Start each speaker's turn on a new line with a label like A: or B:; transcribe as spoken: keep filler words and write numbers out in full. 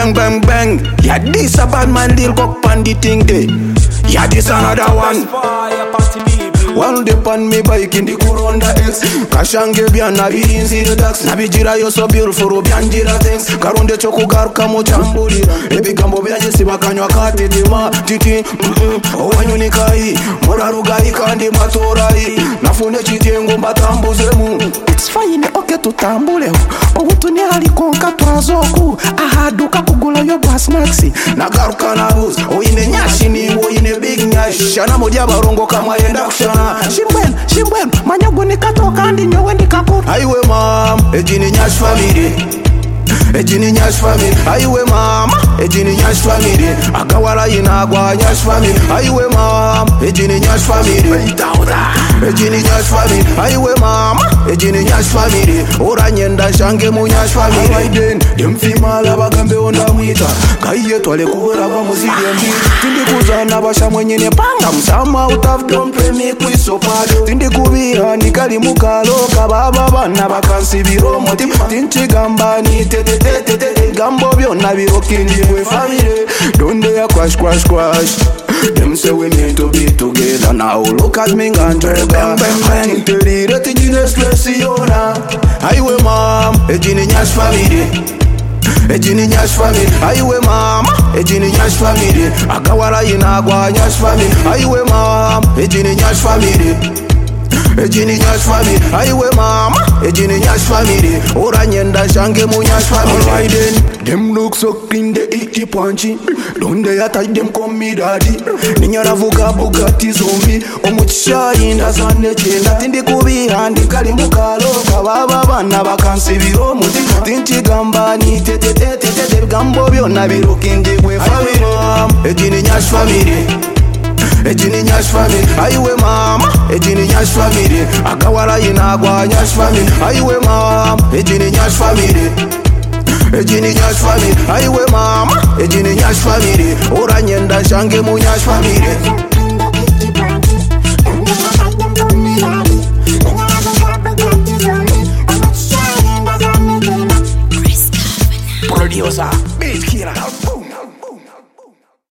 A: bang bang bang. Yeah, this a bad man deal cock pan the thing day. Yeah, this another one. One day on me bike in the Corona X. Kashange bia na birinzi the dax. Na bijira yo so beautiful byanjira things. Karunde choko garuka mo chamburi. Ebi gambo bya jesi bakanywa kati tima titi. Owanyuni kai. Morarugai kandi matorai. Nafune chitengo mbatambuzemu. It's fine okay tutambule. Owutuni alikonka twazoku. Ahaduka kugula yo bas maxi. Nagaruka na bus. Oyine nyashi ni oyine big nyashi. Shana moja barongo kama yenda kushana. Shimbwen, shimbwen, manyago nikatoka andi nyowe nikakuta. Aiwe mam, ejini nyash family. Ejini nyash family. Aiwe mam, ejini nyash family. Akawala inagwa nyash family. Aiwe mam, ejini nyash family. Ejini nyash family. Aiwe mam, ejini nyash family. Ora nyenda shange mu nyash family. Aiden, demfimala bagambe onda mwita. Kaiye twale kubura ba muziki mbi. Tindi kuzana basha mwenye nepanga msama utaf don't play me kwiso pado. Tindi kubira nikali mukalo kababa bana bakansi biro motim. Tinchi gamba ni tete tete tete gambo byonna biro kindi we family. Donde ya crash crash crash. Them say we meant to be together now. Look at me and bang bang bang. Interi reti jine stressiona. Aiwe mam, ejini nyash family. Ejini nyash family. Aiwe mam, ejini nyash family. Akawala inagwa nyash family. Aiwe mam, ejini nyash family. Ejini nyash family. Aiwe mama, ejini nyash family. Ora nyenda shange mu nyash family. Alright then, them look so clean they eat the punchy. Don't they attach them come me daddy. Ninyara vuga Bugatti zombie. Omuchisha inda zane chenda. Tindi kubi handi kali mukalo. Kababa bana bakansi biro muti. Tinchi gamba ni tete tete tete. Gambo byonna biro kindi we family. Ejini nyash family. Ejini nyash family. Aiwe mama, ejini nyash family. Akawala inagwa nyash family. Aiwe mama, ejini nyash family. Ejini nyash family. Aiwe mama, ejini nyash family. Ora nyenda shange mu nyash family.